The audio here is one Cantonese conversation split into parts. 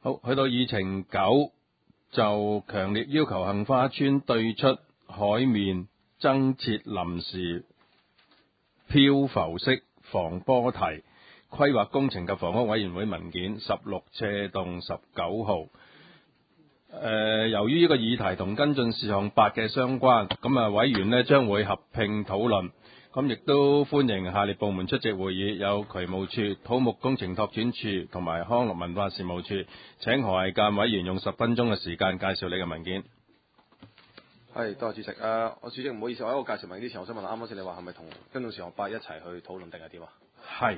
好，去到議程9就強烈要求杏花邨對出海面增設臨時漂浮式防波堤，規劃工程及房屋委員會文件16/19號。由於呢個議題同跟進事項8嘅相關，咁委員呢將會合併討論。咁亦都歡迎下列部門出席會議，有渠務處、土木工程拓展處同埋康樂文化事務處。請何毅幹委員用10分鐘嘅時間介紹你嘅文件。 係，多謝主席。我主席唔好意思，我喺我介紹文件之前，我想問啱啱先你話係咪同跟進事項8一齊去討論定係點啊？ 係。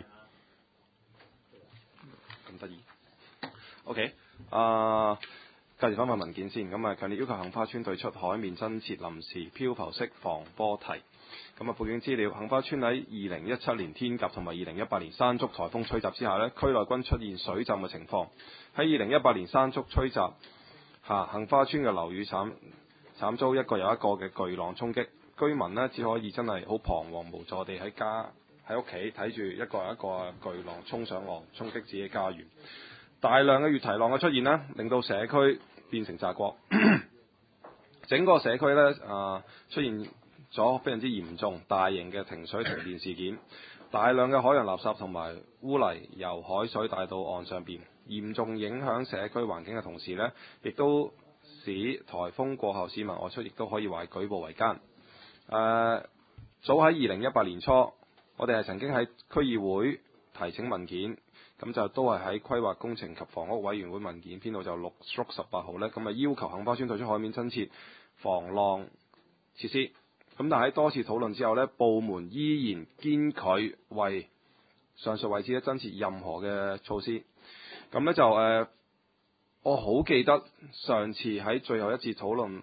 咁得意。OK。介紹翻份文件先。咁強烈要求杏花邨對出海面增設臨時漂浮式防波堤。背景資料，杏花邨喺2017年天鴿同埋2018年山竹颱風吹襲之下呢，區內均出現水浸嘅情況。喺2018年山竹吹襲下，杏花邨嘅樓宇慘遭一個又一個嘅巨浪衝擊，居民呢只可以真係好彷徨無助地喺屋企睇住一個又一個巨浪衝上岸，衝擊自己嘅家園。大量嘅越堤浪嘅出現呢，令到社區變成澤國，整個社區呢出現咗非常之嚴重大型嘅停水停電事件，大量嘅海洋垃圾同埋污泥由海水帶到岸上邊，嚴重影響社區環境嘅同時呢，亦都使颱風過後市民外出亦都可以話係舉步維艱。早喺2018年初，我哋係曾經喺區議會提請文件，咁就都係喺規劃工程及房屋委員會文件編號就6/18號呢，咁要求杏花邨對出海面增設防浪設施。咁但喺多次討論之後呢，部門依然堅拒為上述位置增設任何嘅措施。咁呢就我好記得上次喺最後一次討論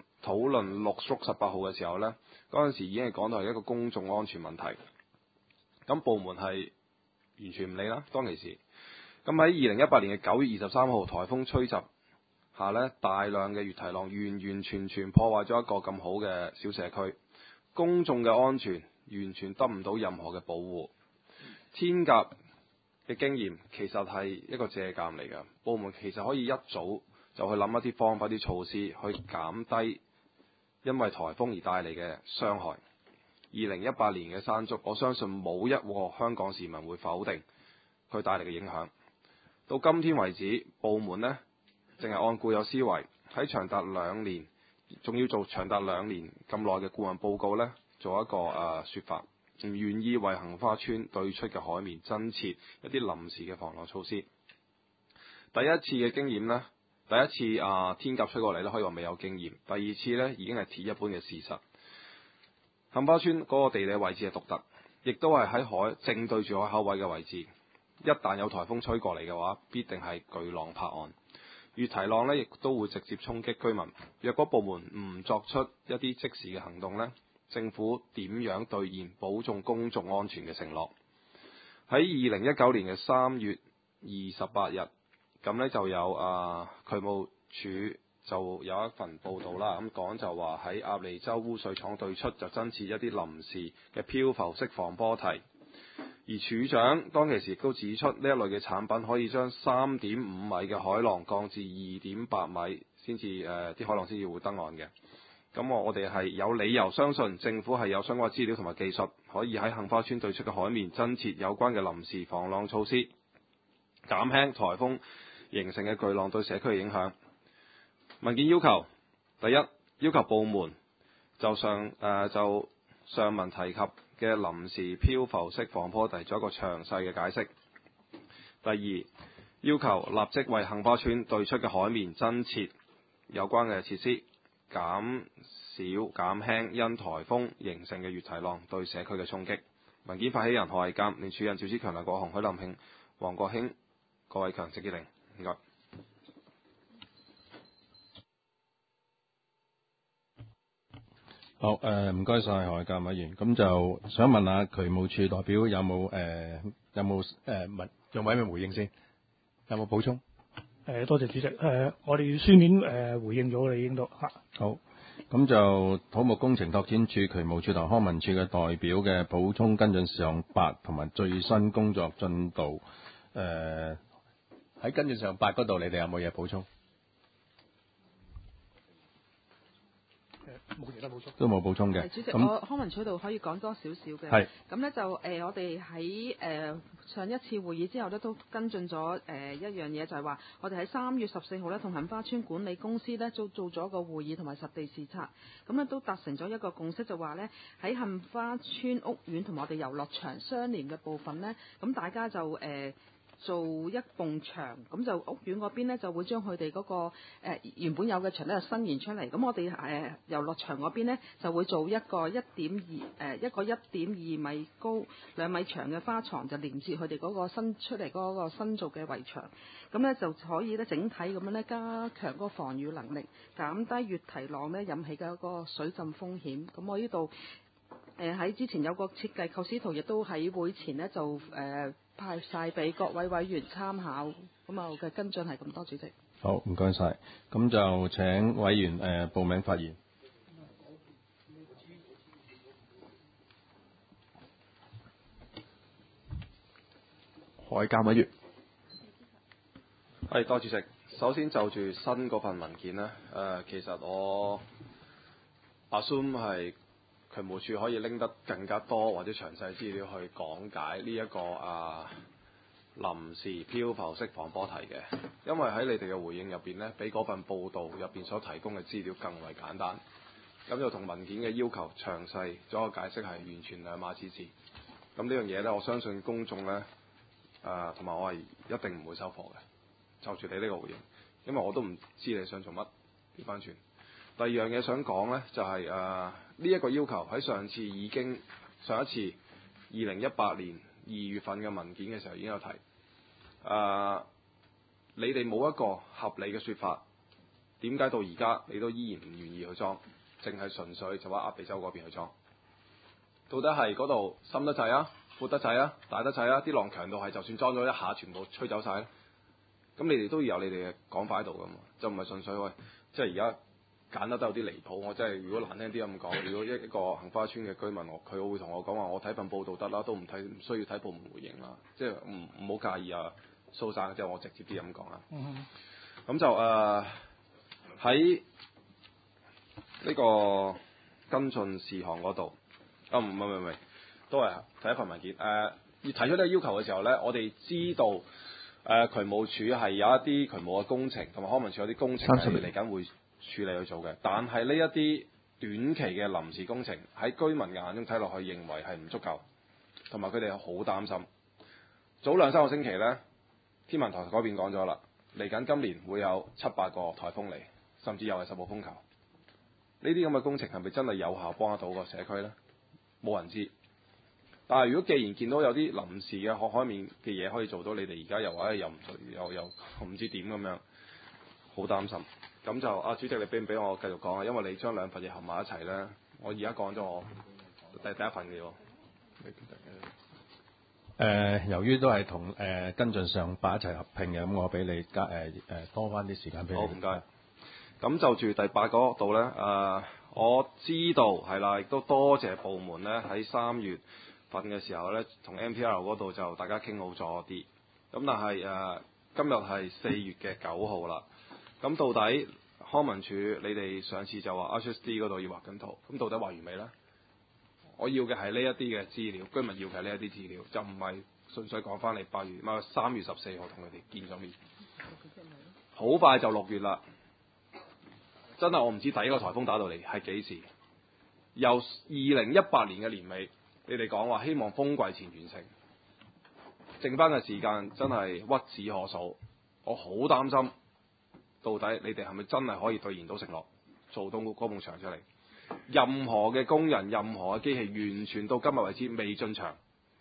6/18號嘅時候呢，嗰陣時已經係講到係一個公眾安全問題。咁部門係完全唔理啦，當其時。咁喺2018年嘅9月23號颱風吹襲下呢，大量嘅越堤浪完全破壞咗一個咁好嘅小社區。公眾嘅安全完全得唔到任何嘅保護。天鴿嘅經驗其實係一個借鑑嚟㗎，部門其實可以一早就去諗一啲方法、啲措施去減低因為颱風而帶嚟嘅傷害。2018年嘅山竹，我相信冇一個香港市民會否定佢帶嚟嘅影響。到今天為止，部門呢淨係按固有思維，喺長達2年。仲要做長達2年咁耐嘅顧問報告呢，做一個說法，唔願意為杏花邨對出嘅海面增設一啲臨時嘅防浪措施。第一次嘅經驗呢，第一次天鴿吹過嚟呢，可以話未有經驗。第二次呢，已經係鐵一般嘅事實。杏花邨嗰個地理位置係獨特，亦都係喺海正對住海口位嘅位置。一旦有颱風吹過嚟嘅話，必定係巨浪拍岸。越堤浪呢亦都會直接衝擊居民。若果部門唔作出一啲即時嘅行動呢，政府點樣兌現保重公眾安全嘅承諾？喺2019年嘅3月28日，咁呢就有渠務署就有一份報道啦，咁講就話喺鴨脷洲污水廠對出就增設一啲臨時嘅漂浮式防波堤。而處長當其時亦都指出，呢一類嘅產品可以將3.5米嘅海浪降至2.8米，先至啲海浪先至會登岸嘅。咁我哋係有理由相信政府係有相關資料同埋技術，可以喺杏花邨對出嘅海面增設有關嘅臨時防浪措施，減輕颱風形成嘅巨浪對社區嘅影響。文件要求，第一，要求部門就上文提及嘅臨時漂浮式防波堤做一個詳細嘅解釋。第二，要求立即為杏花邨對出嘅海面增設有關嘅設施，減輕因颱風形成嘅越堤浪對社區嘅衝擊。文件發起人何毅監，聯署人趙子強、梁國雄、許林慶、黃國興、郭偉強、席潔玲。唔該。 好，唔該晒何毅監委員。咁就想問下渠務處代表有冇兩位嘅回應先，有冇補充？ 多謝主席。我哋書面回應咗你應該嚇。 好，咁就土木工程拓展處、渠務處同康文署嘅代表嘅補充跟進事項8同埋最新工作進度， 喺跟住上8嗰度，你哋有冇嘢補充？ 冇其他補充。 都冇補充嘅。 係主席， 咁我康文署度可以講多少少嘅。 係咁咧就我哋喺上一次會議之後咧，都跟進咗一樣嘢，就係話我哋喺3月14號咧，同杏花村管理公司咧做咗個會議同埋實地視察，咁咧都達成咗一個共識，就話咧喺杏花村屋苑同埋我哋遊樂場相連嘅部分咧，咁大家就做一埲牆，咁就屋苑嗰邊咧就會將佢哋嗰個、原本有嘅牆咧就伸延出嚟。咁我哋遊樂場嗰邊咧就會做一個1.2米高、2米長嘅花床，就連接佢哋嗰個新出嚟嗰個新造嘅圍牆。咁咧就可以咧整體咁樣咧加強嗰個防禦能力，減低越堤浪咧引起嘅嗰個水浸風險。咁我呢度喺之前有個設計構思圖，亦都喺會前咧就派晒俾各位委員參考。咁啊，我嘅跟進係咁多，主席。 好，唔該晒。咁就請委員報名發言。 海監委員。 係，多謝主席。首先就住新嗰份文件呢，其實我 assume 係渠務署可以拎得更加多或者詳細資料去講解呢一個臨時漂浮式防波堤嘅，因為喺你哋嘅回應入邊呢，比嗰份報道入邊所提供嘅資料更為簡單，咁就同文件嘅要求詳細咗個解釋係完全兩碼子事。咁呢樣嘢呢，我相信公眾呢，同埋我係一定唔會收貨嘅。就住你呢個回應，因為我都唔知你想做乜。調翻轉，第二樣嘢想講呢，就係呢一個要求喺上一次2018年2月份嘅文件嘅時候已經有提。你哋冇一個合理嘅説法，點解到而家你都依然唔願意去裝，淨係純粹就話鴨鼻洲嗰邊去裝？到底係嗰度深得滯啊、闊得滯啊、大得滯啊？啲浪強度係就算裝咗一下，全部吹走晒咧？咁你哋都要有你哋嘅講法喺度噶嘛？就唔係純粹喂，即係而家揀得都有啲離譜。我真係如果難聽啲咁講，如果一個杏花村嘅居民，佢會同我講話，我睇份報道得啦，都唔需要睇部門回應啦。即係唔好介意啊，蘇生，即係我直接啲咁講啦。咁就喺呢個跟進事項嗰度，唔係，都係第一份文件。要提出呢個要求嘅時候呢，我哋知道。渠務署係有一啲渠務嘅工程，同埋康文署有啲工程係嚟緊會處理去做嘅。但係呢一啲短期嘅臨時工程喺居民嘅眼中睇落去，認為係唔足夠，同埋佢哋好擔心。早2-3個星期呢，天文台嗰邊講咗啦，嚟緊今年會有7-8個颱風嚟，甚至又係10號風球。呢啲咁嘅工程係咪真係有效幫得到個社區呢？冇人知。但係如果既然見到有啲臨時嘅海面嘅嘢可以做到，你哋而家又話又唔知點咁樣，好擔心。咁就主席，你俾唔俾我繼續講啊？因為你將兩份嘢合埋一齊咧，我而家講咗我第一份嘅喎。 由於都係同跟進上8一齊合併嘅，咁我俾你多翻啲時間俾你。 好，唔該。咁就住第8嗰度咧，我知道係啦，亦都多謝部門咧喺3月份嘅時候咧，同 MPL 嗰度就大家傾好咗啲。咁但係今日係4月嘅9號啦。咁到底康文署你哋上次就話 HSD 嗰度要畫緊圖，咁到底畫完未呢？我要嘅係呢一啲嘅資料，居民要嘅係呢一啲資料，就唔係純粹講翻嚟3月14號同佢哋見咗面。好快就6月啦，真係我唔知第一個颱風打到嚟係幾時。由2018年嘅年尾，你哋講話希望風季前完成，剩翻嘅時間真係屈指可數。我好擔心，到底你哋係咪真係可以兌現到承諾，做到嗰埲牆出嚟？任何嘅工人、任何嘅機器，完全到今日為止未進場。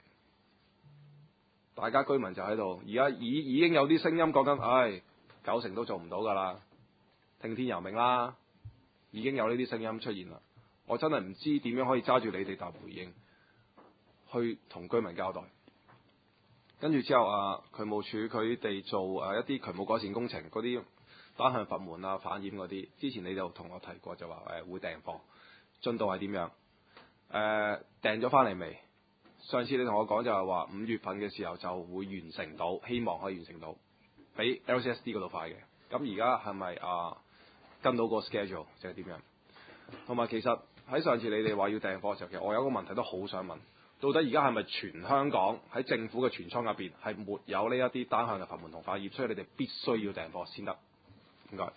大家居民就喺度，而家已經有啲聲音講緊，90%都做唔到㗎啦，聽天由命啦。已經有呢啲聲音出現啦。我真係唔知點樣可以揸住你哋答回應，去同居民交代。跟住之後渠務署佢哋做一啲渠務改善工程嗰啲單向閥門啊、反掩嗰啲，之前你就同我提過，就話會訂貨，進度係點樣？訂咗翻嚟未？上次你同我講就係話5月份嘅時候就會完成到，希望可以完成到。 比 LCSD 嗰度快嘅。咁而家係咪跟到個 schedule 即係點樣？同埋其實喺上次你哋話要訂貨嘅時候，其實我有個問題都好想問，到底而家係咪全香港喺政府嘅全倉入邊係沒有呢一啲單向嘅閥門同化驗，所以你哋必須要訂貨先得？唔該。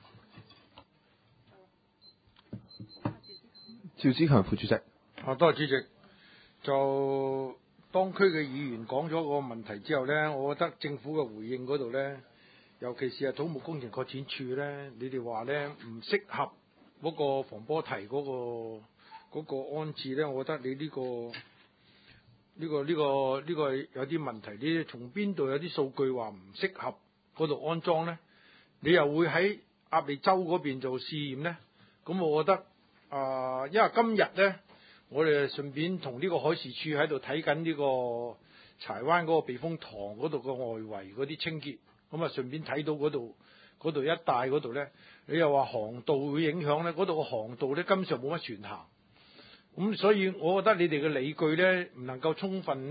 趙子強副主席。 多謝主席。就當區嘅議員講咗個問題之後呢，我覺得政府嘅回應嗰度呢，尤其是土木工程擴展處呢，你哋話呢唔適合嗰個防波堤嗰個安置呢，我覺得你呢個有啲問題。你從邊度有啲數據話唔適合嗰度安裝呢？你又會喺鴨脷洲嗰邊做試驗呢？咁我覺得因為今日呢，我哋順便同呢個海事處喺度睇緊呢個柴灣嗰個避風塘嗰度個外圍嗰啲清潔，咁順便睇到嗰度一帶嗰度呢，你又話航道會影響呢，嗰度個航道呢根本上冇乜船行，咁所以我覺得你哋嘅理據呢唔能夠充分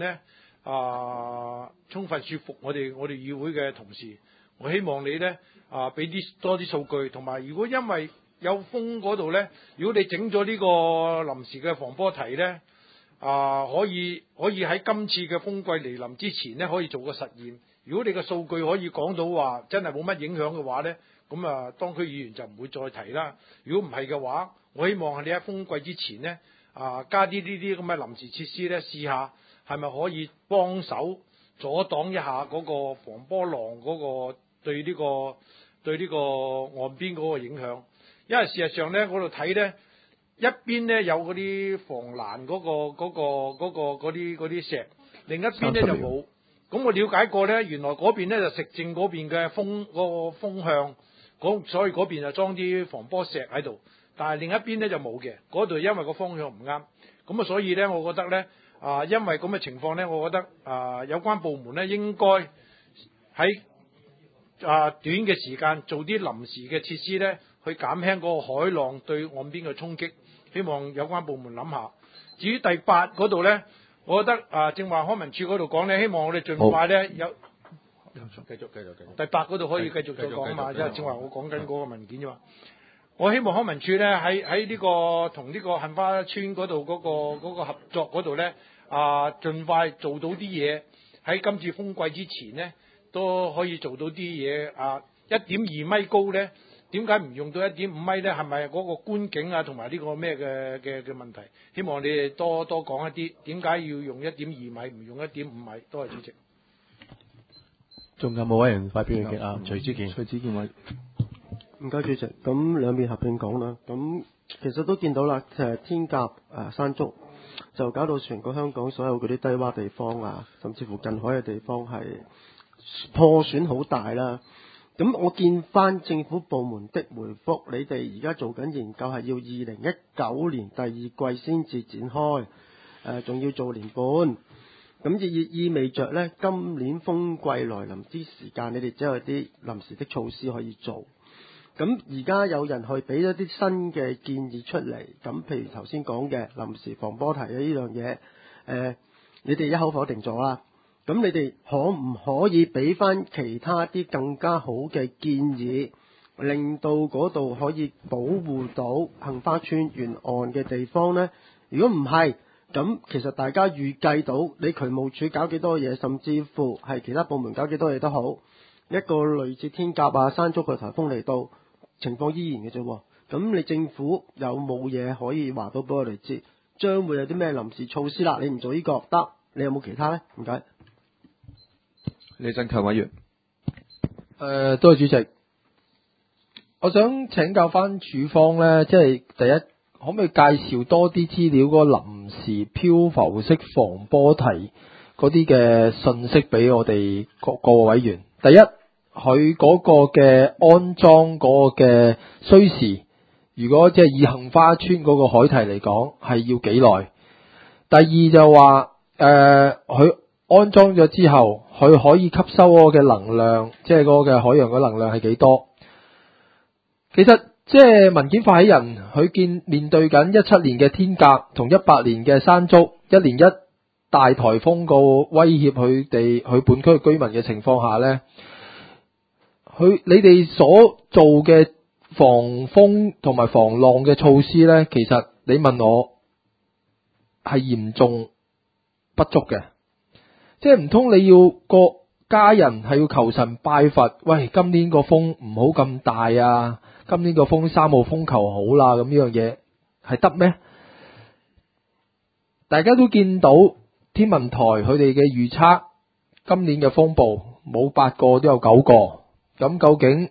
說服我哋議會嘅同事。我希望你呢俾多啲數據，同埋如果因為有風嗰度呢，如果你整咗呢個臨時嘅防波堤呢，可以喺今次嘅風季嚟臨之前呢，可以做個實驗。如果你嘅數據可以講到話真係冇乜影響嘅話呢，咁當區議員就唔會再提啦。如果唔係嘅話，我希望你喺風季之前呢，加啲呢啲咁嘅臨時設施呢，試下係咪可以幫手阻擋一下嗰個防波浪嗰個對呢個岸邊嗰個影響。因為事實上咧，嗰度睇咧，一邊咧有嗰啲防欄嗰啲石，另一邊咧就冇。咁我了解過咧，原來嗰邊咧就食正嗰邊嘅風嗰個風向，所以嗰邊就裝啲防波石喺度。但係另一邊咧就冇嘅，嗰度因為個方向唔啱。咁所以咧，我覺得咧，因為咁嘅情況咧，我覺得有關部門咧應該喺短嘅時間做啲臨時嘅設施咧，去減輕嗰個海浪對岸邊嘅衝擊。希望有關部門諗下。至於第8嗰度咧，我覺得正話康文署嗰度講咧，希望我哋盡快咧有繼續。第8嗰度可以繼續再講嘛，即係正話我講緊嗰個文件啫嘛。我希望康文署咧喺呢個同呢個杏花村嗰度嗰個合作嗰度咧，盡快做到啲嘢，喺今次風季之前咧都可以做到啲嘢。1.2米高咧，點解唔用到1.5米咧？係咪嗰個觀景同埋呢個咩嘅問題？希望你哋多講一啲，點解要用1.2米唔用1.5米？多謝主席。 仲有冇委員發表意見啊？ 徐子健委。唔該主席，咁兩邊合併講啦。咁其實都見到啦，天鴿山竹就搞到全個香港所有嗰啲低洼地方甚至乎近海嘅地方係破損好大啦。咁我見翻政府部門的回覆，你哋而家做緊研究係要2019年第2季先至展開，仲要做年半。咁意味着呢，今年風季來臨之時間，你哋只有啲臨時的措施可以做。咁而家有人去俾咗啲新嘅建議出嚟，咁譬如頭先講嘅臨時防波堤呢樣嘢，你哋一口否定咗啦。咁你哋可唔可以俾翻其他啲更加好嘅建議，令到嗰度可以保護到杏花村沿岸嘅地方呢？如果唔係，咁其實大家預計到你渠務署搞幾多嘢，甚至乎係其他部門搞幾多嘢都好，一個類似天鴿山竹嘅颱風嚟到，情況依然嘅啫。咁你政府有冇嘢可以話到俾我哋知？將會有啲咩臨時措施啦？你唔做呢個得，你有冇其他呢？唔該。 李振強委員。 多謝主席。我想請教翻署方呢，即係第一，可唔可以介紹多啲資料嗰個臨時漂浮式防波堤嗰啲嘅信息俾我哋各個委員？第一，佢嗰個嘅安裝嗰個嘅需時，如果即係以杏花村嗰個海堤嚟講，係要幾耐？第二就話佢安裝咗之後，佢可以吸收嗰個嘅能量，即係嗰個嘅海洋嘅能量係幾多？其實即係文件發起人，佢面對緊17年嘅天鴿同18年嘅山竹，一年一大颱風個威脅佢哋去本區嘅居民嘅情況下呢， 你哋所做嘅防風同埋防浪嘅措施呢，其實你問我係嚴重不足嘅，即係唔通你要個家人係要求神拜佛，喂，今年個風唔好咁大啊，今年個風3號風球好啦，咁呢樣嘢係得咩？大家都見到天文台佢哋嘅預測，今年嘅風暴冇8個都有9個，咁究竟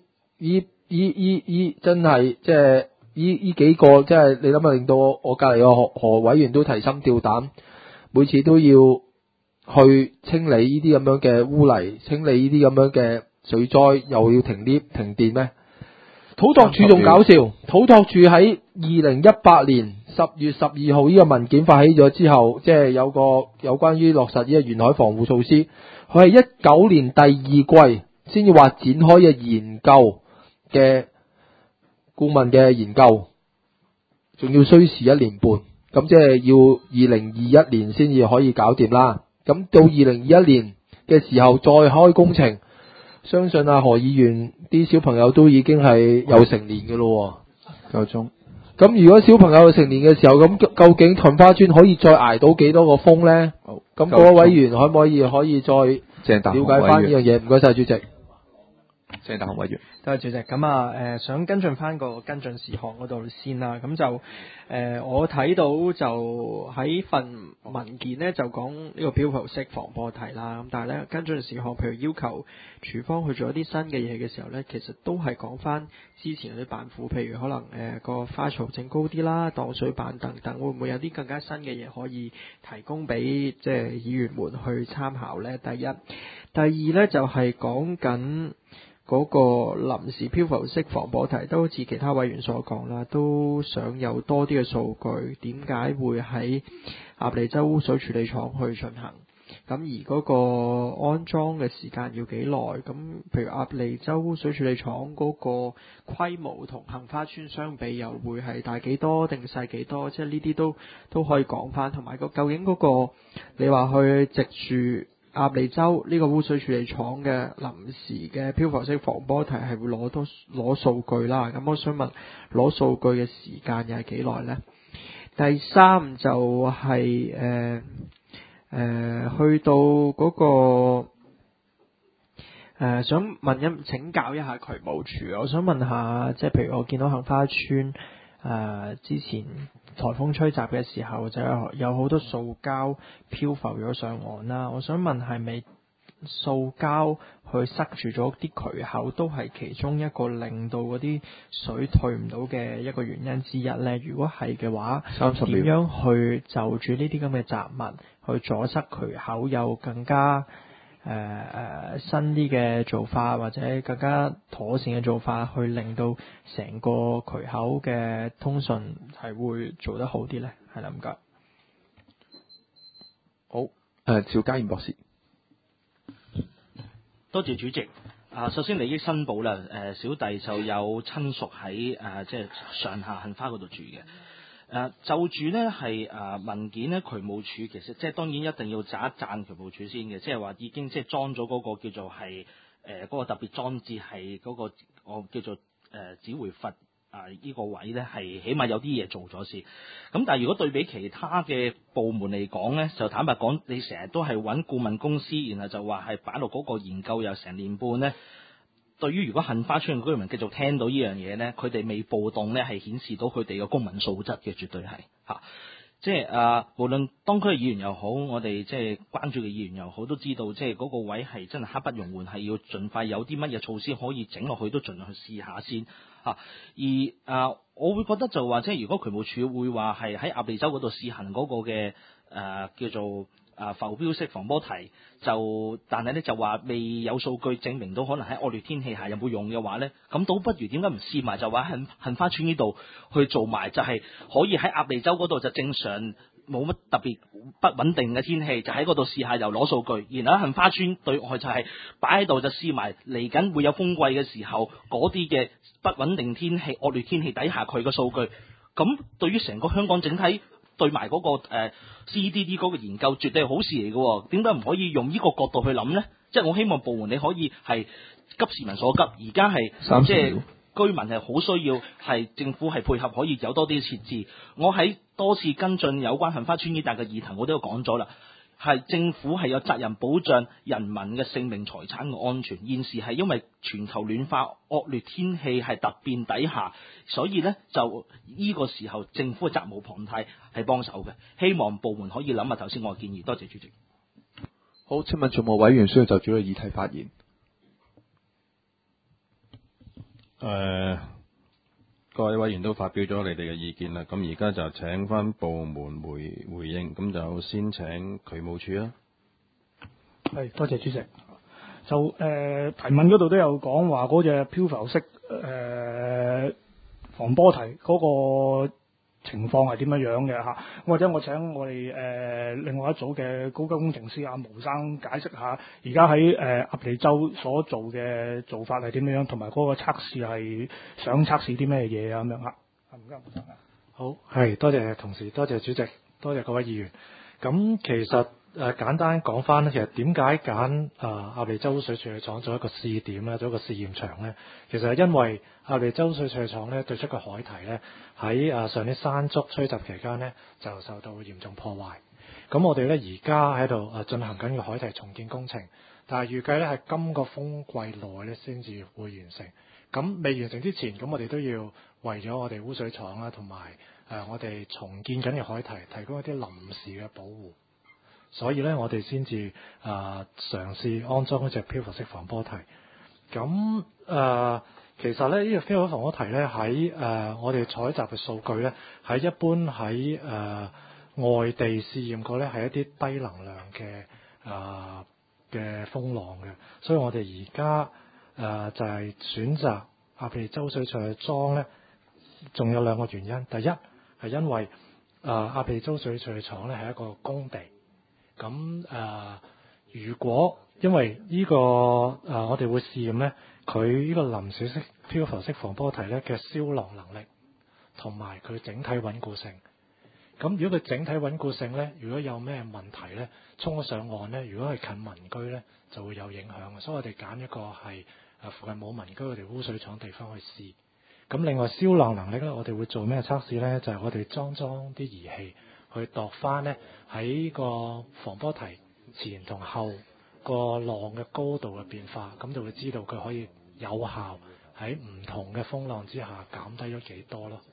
真係即係呢幾個，即係你諗下，令到我隔離個何委員都提心吊膽，每次都要去清理呢啲咁樣嘅污泥，清理呢啲咁樣嘅水災，又要停電咩？土拓署仲搞笑，土拓署喺2018年10月12號呢個文件發起咗之後，即係有關於落實呢個沿海防護措施，佢係19年第2季先至話展開嘅研究嘅顧問嘅研究，仲要需時1年半，咁即係要2021年先至可以搞掂啦。咁到2021年嘅時候再開工程，相信何議員啲小朋友都已經係有成年嘅咯。 夠鐘。 咁如果小朋友有成年嘅時候，咁究竟杏花村可以再捱到幾多個風呢？好，咁各位委員可唔可以再了解翻呢樣嘢？唔該晒主席。 鄭大雄委員。 多謝主席。咁想跟進翻個跟進事項嗰度先啦。咁就我睇到就喺份文件呢，就講呢個漂浮式防波堤啦。咁但係呢，跟進事項，譬如要求署方去做一啲新嘅嘢嘅時候呢，其實都係講翻之前嗰啲板斧，譬如可能個花槽整高啲啦，擋水板等等，會唔會有啲更加新嘅嘢可以提供俾即係議員們去參考呢？第一，第二呢，就係講緊嗰個臨時漂浮式防波堤，都好似其他委員所講啦，都想有多啲嘅數據，點解會喺鴨脷洲污水處理廠去進行？咁而嗰個安裝嘅時間要幾耐？咁譬如鴨脷洲污水處理廠嗰個規模同杏花村相比，又會係大幾多定細幾多？即係呢啲都可以講翻，同埋究竟嗰個你話去藉住鴨脷洲呢個污水處理廠嘅臨時嘅漂浮式防波堤係會攞數據啦，咁我想問攞數據嘅時間又係幾耐呢？第三就係去到嗰個想請教一下渠務署，我想問下，即係譬如我見到杏花村之前颱風吹襲嘅時候，就有好多塑膠漂浮咗上岸啦。我想問係咪塑膠去塞住咗啲渠口，都係其中一個令到嗰啲水退唔到嘅一個原因之一呢？如果係嘅話，點樣去就住呢啲咁嘅雜物去阻塞渠口，有更加新啲嘅做法，或者更加妥善嘅做法，去令到成個渠口嘅通訊係會做得好啲呢？係啦，唔該。 好，趙家賢博士。 多謝主席。首先利益申報啦，小弟就有親屬喺即係上下杏花嗰度住嘅。就住呢係文件呢，渠務署其實即係當然一定要讚一讚渠務署先嘅，即係話已經即係裝咗嗰個叫做係嗰個特別裝置係嗰個我叫做指回閥呢個位呢，係起碼有啲嘢做咗先。咁但係如果對比其他嘅部門嚟講呢，就坦白講，你成日都係揾顧問公司，然後就話係擺落嗰個研究又成年半呢。對於如果杏花村嘅居民繼續聽到呢樣嘢呢，佢哋未暴動呢，係顯示到佢哋嘅公民素質嘅，絕對係嚇。即係無論當區嘅議員又好，我哋即係關注嘅議員又好，都知道即係嗰個位係真係刻不容緩，係要盡快有啲乜嘢措施可以整落去，都盡量去試下先嚇。而我會覺得就話即係如果渠務署會話係喺鴨脷洲嗰度試行嗰個嘅叫做浮標式防波堤，但係咧就話未有數據證明到可能喺惡劣天氣下有冇用嘅話咧，咁倒不如點解唔試埋就話喺杏花村呢度去做埋，就係可以喺鴨脷洲嗰度就正常冇乜特別不穩定嘅天氣，就喺嗰度試下又攞數據，然後喺杏花村對外就係擺喺度就試埋嚟緊會有風季嘅時候嗰啲嘅不穩定天氣、惡劣天氣底下佢嘅數據，咁對於成個香港整體對埋嗰個CDD 嗰個研究絕對係好事嚟嘅，點解唔可以用呢個角度去諗呢？ 即係我希望部門你可以係急市民所急，而家係 30 即係秒居民係好需要係政府係配合，可以有多啲設置。我喺多次跟進有關杏花邨呢帶嘅議題，我都有講咗啦。係政府係有責任保障人民嘅性命財產嘅安全。現時係因為全球暖化惡劣天氣係突變底下，所以呢就呢個時候政府嘅責無旁貸係幫手嘅。希望部門可以諗下頭先我嘅建議。多謝主席。 好，請問仲冇委員需要就住個議題發言？ 各位委員都發表咗你哋嘅意見啦，咁而家就請翻部門回應，咁就先請渠務處啦。 係，多謝主席。就提問嗰度都有講話嗰隻漂浮式防波堤嗰個情況係點樣嘅嚇，或者我請我哋另外一組嘅高級工程師阿毛生解釋下，而家喺鴨脷洲所做嘅做法係點樣，同埋嗰個測試係想測試啲咩嘢啊咁樣嚇。唔該，毛生。 好，係多謝同事，多謝主席，多謝各位議員。咁其實簡單講翻咧，其實點解揀鴨脷洲污水處理廠做一個試點咧，做一個試驗場咧？其實係因為鴨脷洲污水處理廠咧對出個海堤咧喺上年山竹吹襲期間咧就受到嚴重破壞。咁我哋咧而家喺度進行緊個海堤重建工程，但係預計咧係今個風季內咧先至會完成。咁未完成之前，咁我哋都要為咗我哋污水廠啦，同埋我哋重建緊嘅海堤提供一啲臨時嘅保護。所以咧，我哋先至嘗試安裝一隻漂浮式防波堤。咁其實咧，呢個漂浮式防波堤咧喺我哋採集嘅數據咧，喺一般喺外地試驗過咧，係一啲低能量嘅風浪嘅。所以我哋而家就係選擇鴨脷洲水處理廠咧，仲有兩個原因。第一係因為鴨脷洲水處理廠咧係一個工地。咁如果因為呢個我哋會試驗咧，佢呢個臨時式漂浮式防波堤咧嘅消浪能力同埋佢整體穩固性。咁如果佢整體穩固性咧，如果有咩問題咧，衝咗上岸咧，如果係近民居咧，就會有影響嘅。所以我哋揀一個係附近冇民居我哋污水廠地方去試。咁另外消浪能力咧，我哋會做咩測試咧？就係我哋裝啲儀器。去度翻呢喺個防波堤前同後個浪嘅高度嘅變化，咁就會知道佢可以有效喺唔同嘅風浪之下減低咗幾多咯。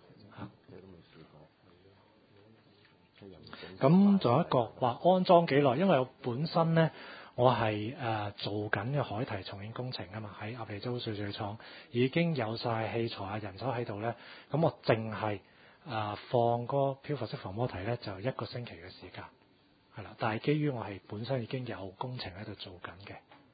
咁仲有一個話安裝幾耐，因為我本身呢，我係做緊嘅海堤重建工程啊嘛，喺鴨脷洲水處理廠已經有晒器材啊人手喺度呢。咁我淨係放個漂浮式防波堤咧，就1個星期嘅時間，係啦。但係基於我係本身已經有工程喺度做緊嘅，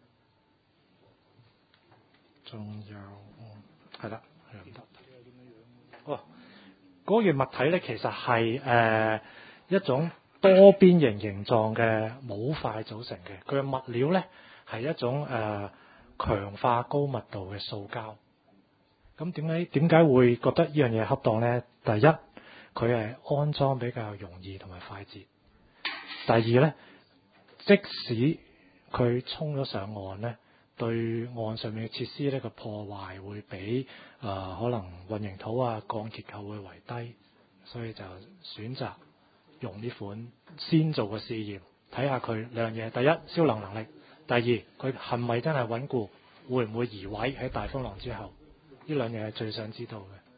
仲有係啦，係唔得。嗰件物體咧，其實係一種多邊形形狀嘅模塊組成嘅，佢嘅物料咧係一種強化高密度嘅塑膠。咁點解會覺得呢樣嘢恰當呢？第一，佢係安裝比較容易同埋快捷。第二呢，即使佢衝咗上岸呢，對岸上面嘅設施呢個破壞會比可能混凝土啊鋼結構會為低，所以就選擇用呢款先做個試驗，睇下佢兩樣嘢。第一，消浪能力；第二，佢係咪真係穩固，會唔會移位喺大風浪之後？呢兩樣係最想知道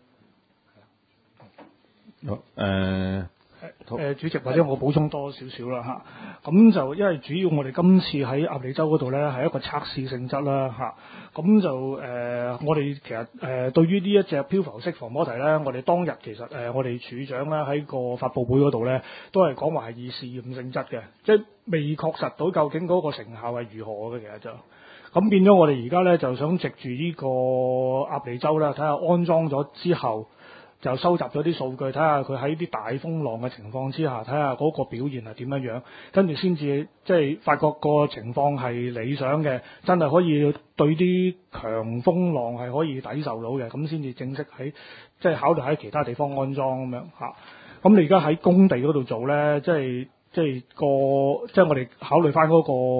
嘅。 好，主席或者我補充多少少啦嚇，咁就因為主要我哋今次喺鴨脷洲嗰度咧係一個測試性質啦嚇，咁就我哋其實對於呢一隻漂浮式防波堤咧，我哋當日其實我哋處長咧喺個發佈會嗰度咧都係講話係以試驗性質嘅，即係未確實到究竟嗰個成效係如何嘅，其實就。咁變咗我哋而家咧就想藉住呢個鴨脷洲啦，睇下安裝咗之後，就收集咗啲數據，睇下佢喺啲大風浪嘅情況之下，睇下嗰個表現係點樣，跟住先至即係發覺個情況係理想嘅，真係可以對啲強風浪係可以抵受到嘅，咁先至正式喺即係考慮喺其他地方安裝咁樣嚇。咁你而家喺工地嗰度做咧，即係我哋考慮翻嗰個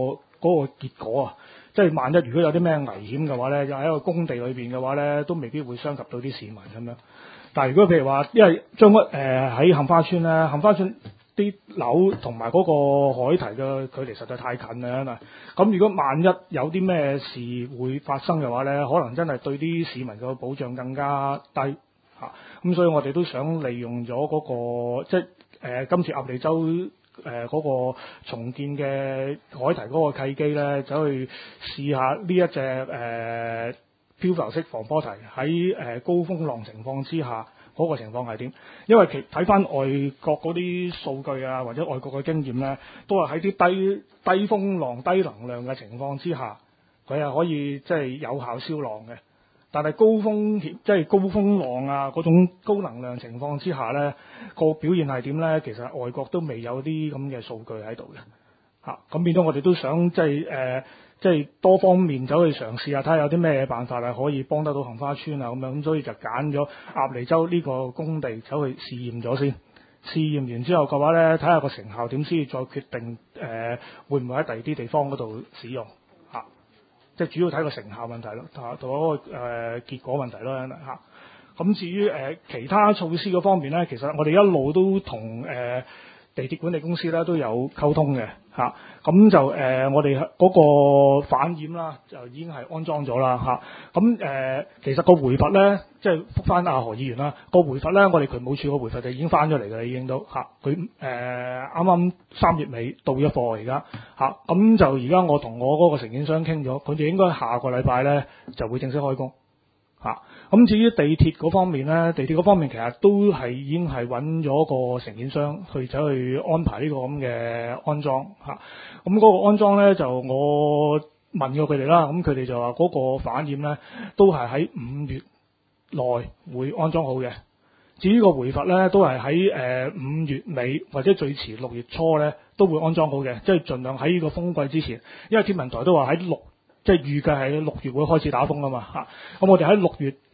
嗰個結果啊。即係萬一如果有啲咩危險嘅話咧，又喺個工地裏邊嘅話咧，都未必會傷及到啲市民咁樣。但係如果譬如話，因為將軍喺杏花村咧，杏花村啲樓同埋嗰個海堤嘅距離實在太近啦嘛。咁如果萬一有啲咩事會發生嘅話咧，可能真係對啲市民嘅保障更加低嚇。咁所以我哋都想利用咗嗰個即係今次鴨脷洲嗰個重建嘅海堤嗰個契機咧，走去試下呢一隻漂浮式防波堤喺高風浪情況之下嗰個情況係點？因為睇翻外國嗰啲數據啊，或者外國嘅經驗咧，都係喺啲低風浪、低能量嘅情況之下，佢係可以即係有效消浪嘅。但係高風浪啊嗰種高能量情況之下咧，個表現係點咧？其實外國都未有啲咁嘅數據喺度嘅嚇。咁變咗我哋都想即係多方面走去嘗試下，睇下有啲咩辦法係可以幫得到杏花村啊咁樣。咁所以就揀咗鴨脷洲呢個工地走去試驗咗先。試驗完之後嘅話咧，睇下個成效點先，再決定會唔會喺第二啲地方嗰度使用嚇。即係主要睇個成效問題咯，同嗰個結果問題咯嚇。咁至於其他措施嗰方面咧，其實我哋一路都同地鐵管理公司咧都有溝通嘅嚇。咁就我哋嗰個反掩啦，就已經係安裝咗啦嚇。咁其實個回閥咧，即係覆翻阿何議員啦，個回閥咧，我哋渠務署個回閥就已經翻咗嚟㗎啦，已經都嚇。佢啱啱3月尾到咗貨而家嚇。咁就而家我同我嗰個承建商傾咗，佢哋應該下個禮拜咧就會正式開工嚇。咁至於地鐵嗰方面咧，地鐵嗰方面其實都係已經係揾咗個承建商去走去安排呢個咁嘅安裝嚇。咁嗰個安裝咧就我問過佢哋啦，咁佢哋就話嗰個反掩咧都係喺5月內會安裝好嘅。至於個回閥咧都係喺5月尾或者最遲6月初咧都會安裝好嘅，即係盡量喺呢個風季之前，因為天文台都話喺即係預計係6月會開始打風啊嘛嚇。咁我哋喺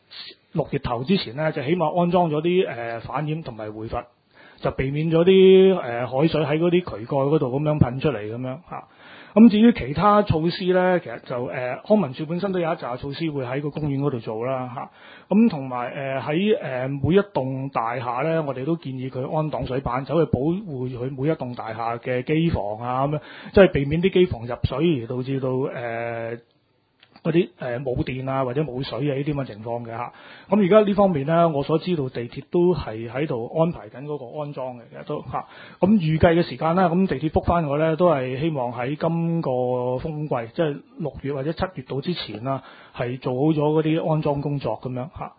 6月頭之前咧，就起碼安裝咗啲反掩同埋回閥，就避免咗啲海水喺嗰啲渠蓋嗰度咁樣噴出嚟咁樣嚇。咁至於其他措施咧，其實就康文署本身都有一紮措施會喺個公園嗰度做啦嚇。咁同埋喺每一棟大廈咧，我哋都建議佢安擋水板，走去保護佢每一棟大廈嘅機房啊咁樣，即係避免啲機房入水而導致到嗰啲冇電啊或者冇水啊呢啲咁嘅情況嘅嚇。咁而家呢方面咧，我所知道地鐵都係喺度安排緊嗰個安裝嘅，其實都嚇。咁預計嘅時間咧，咁地鐵覆翻我咧，都係希望喺今個風季，即係6月或者7月度之前啦，係做好咗嗰啲安裝工作咁樣嚇。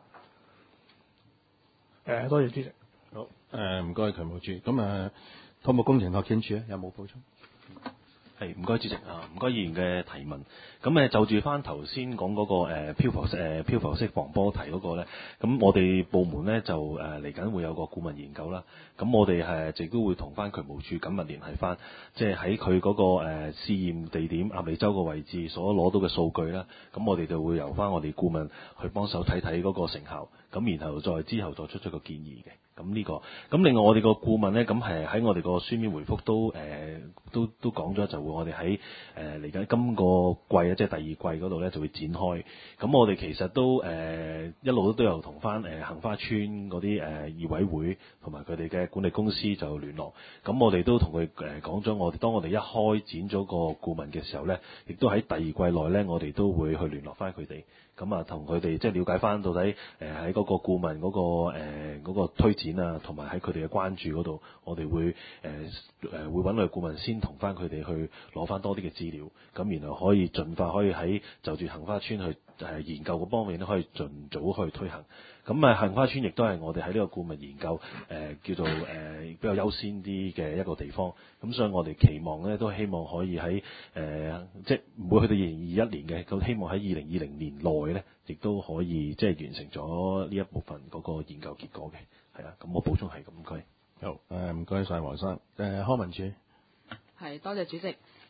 多謝主席。 好，唔該渠務處。咁土木工程拓展署有冇補充？ 係，唔該主席啊，唔該議員嘅提問。咁就住翻頭先講嗰個漂浮式防波堤嗰個咧，咁我哋部門咧就嚟緊會有個顧問研究啦。咁我哋亦都會同翻渠務署緊密聯繫翻，即係喺佢嗰個試驗地點鴨脷洲個位置所攞到嘅數據啦。咁我哋就會由翻我哋顧問去幫手睇睇嗰個成效，咁然後之後再出個建議嘅。咁呢個，咁另外我哋個顧問咧，咁係喺我哋個書面回覆都講咗，就會我哋喺嚟緊今個季即係第二季嗰度咧就會展開。咁我哋其實都一路都有同翻杏花村嗰啲議委會同埋佢哋嘅管理公司就聯絡。咁我哋都同佢講咗，當我哋一開展咗個顧問嘅時候咧，亦都喺第二季內咧，我哋都會去聯絡翻佢哋。咁啊，同佢哋即係了解翻到底喺嗰個顧問嗰個推展啊，同埋喺佢哋嘅關注嗰度，我哋會會揾佢顧問先同翻佢哋去攞翻多啲嘅資料，咁然後可以盡快可以喺就住杏花村去研究嗰方面咧，可以盡早去推行。咁杏花村亦都係我哋喺呢個顧問研究叫做比較優先啲嘅一個地方。咁所以我哋期望咧都希望可以喺即係唔會去到2021年嘅，咁希望喺2020年內咧，亦都可以即係完成咗呢一部分嗰個研究結果嘅。係啊，咁我補充係咁，唔該。 好，唔該晒黃生。康文署。 係，多謝主席。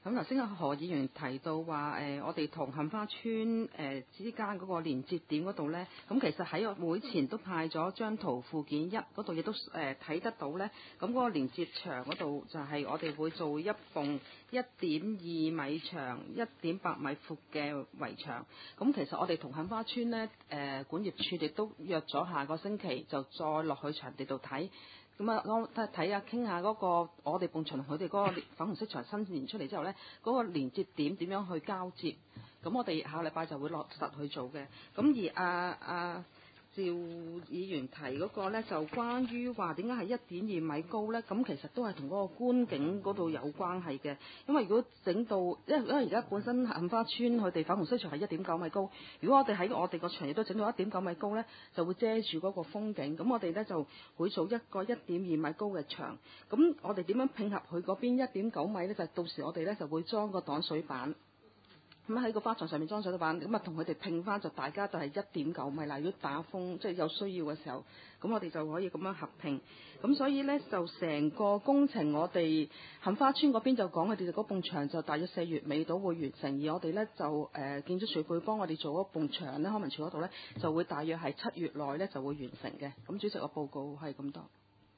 咁頭先何議員提到話我哋同杏花村之間嗰個連接點嗰度呢，咁其實喺我會前都派咗張圖附件1嗰度，亦都睇得到呢。咁嗰個連接牆嗰度就係我哋會做一埲1.2米長、1.8米闊嘅圍牆。咁其實我哋同杏花村呢，管業處亦都約咗下個星期就再落去場地度睇。咁啊，我睇下傾下嗰個我哋埲牆同佢哋嗰個粉紅色牆新連出嚟之後呢，嗰個連接點點樣去交接？咁我哋下個禮拜就會落實去做嘅。咁而趙議員提嗰個呢，就關於話點解係1.2米高呢？咁其實都係同嗰個觀景嗰度有關係嘅。因為如果整到，因為而家本身杏花村佢哋粉紅色牆係1.9米高，如果我哋喺我哋個牆亦都整到1.9米高呢，就會遮住嗰個風景。咁我哋呢就會做一個1.2米高嘅牆。咁我哋點樣拼合佢嗰邊1.9米呢？就到時我哋呢就會裝個擋水板。咁喺個花牆上面裝水板，咁啊同佢哋拼翻就大家就係1.9米啦。如果打風即係有需要嘅時候，咁我哋就可以咁樣合拼。咁所以呢，就成個工程我哋杏花村嗰邊就講佢哋嗰埲牆就大約4月尾到會完成，而我哋呢，就建築署會幫我哋做嗰埲牆呢，康文署嗰度呢，就會大約係7月內呢就會完成嘅。咁主席個報告係咁多。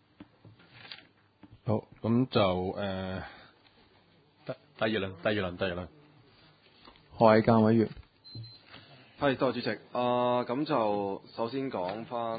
好，咁就第二輪。 何偉嘉委員， 係多謝主席。咁就首先講翻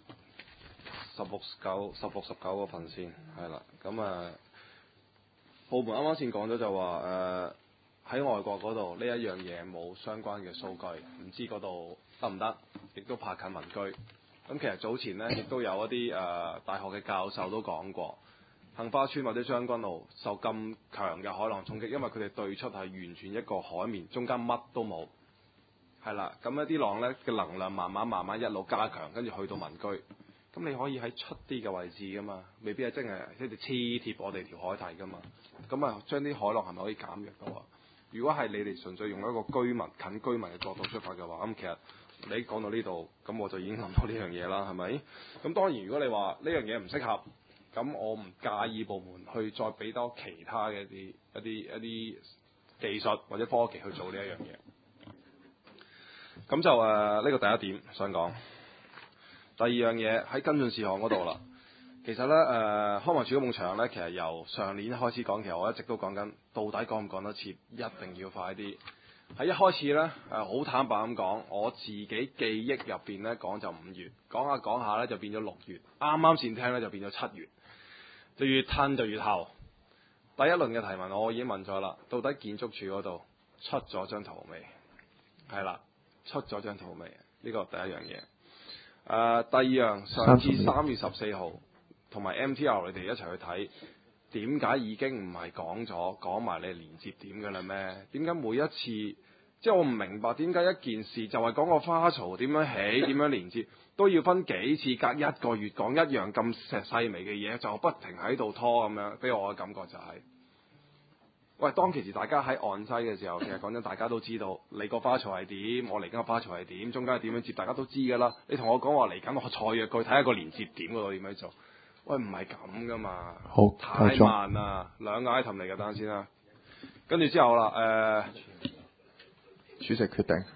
16、19嗰份先，係啦。咁部門啱啱先講咗就話喺外國嗰度呢一樣嘢冇相關嘅數據，唔知嗰度得唔得，亦都怕近民居。咁其實早前呢，亦都有一啲大學嘅教授都講過。杏花村或者將軍澳受咁強嘅海浪衝擊，因為佢哋對出係完全一個海面，中間乜都冇，係啦。咁一啲浪呢嘅能量慢慢一路加強，跟住去到民居。咁你可以喺出啲嘅位置噶嘛，未必係真係一直黐貼我哋條海堤噶嘛。咁啊，將啲海浪係咪可以減弱到啊？如果係你哋純粹用一個近居民嘅角度出發嘅話，咁其實你講到呢度，咁我就已經諗到呢樣嘢啦，係咪？咁當然如果你話呢樣嘢唔適合。咁我唔介意部門去再俾多其他嘅一啲技術或者科技去做呢一樣嘢。咁就呢個第一點想講。第二樣嘢喺跟進事項嗰度啦。其實呢，康文署嗰埲牆呢，其實由上年開始講，其實我一直都講緊，到底趕唔趕得切，一定要快啲。喺一開始呢，好坦白咁講，我自己記憶入邊呢講就5月，講下呢就變咗6月，啱先聽呢就變咗7月。就越褪就越後。第一輪嘅提問我已經問咗啦，到底建築署嗰度出咗張圖未？係啦，出咗張圖未？呢個第一樣嘢。第二樣，上次3月14號同埋 MTR 你哋一齊去睇，點解已經唔係講埋你連接點嘅啦咩？點解每一次即係我唔明白點解一件事就係講個花槽點樣起點樣連接？都要分幾次，隔1個月講一樣咁細微嘅嘢，就不停喺度拖咁樣，俾我嘅感覺就係，喂，當其時大家喺岸西嘅時候，其實講真，大家都知道你個花槽係點，我嚟緊個花槽係點，中間係點樣接，大家都知㗎啦。你同我講話嚟緊我再約佢睇下個連接點嗰度點樣做，喂，唔係咁㗎嘛， 好， 太慢啦，2個 item 嚟㗎，等陣先啦。跟住之後啦， 主席決定，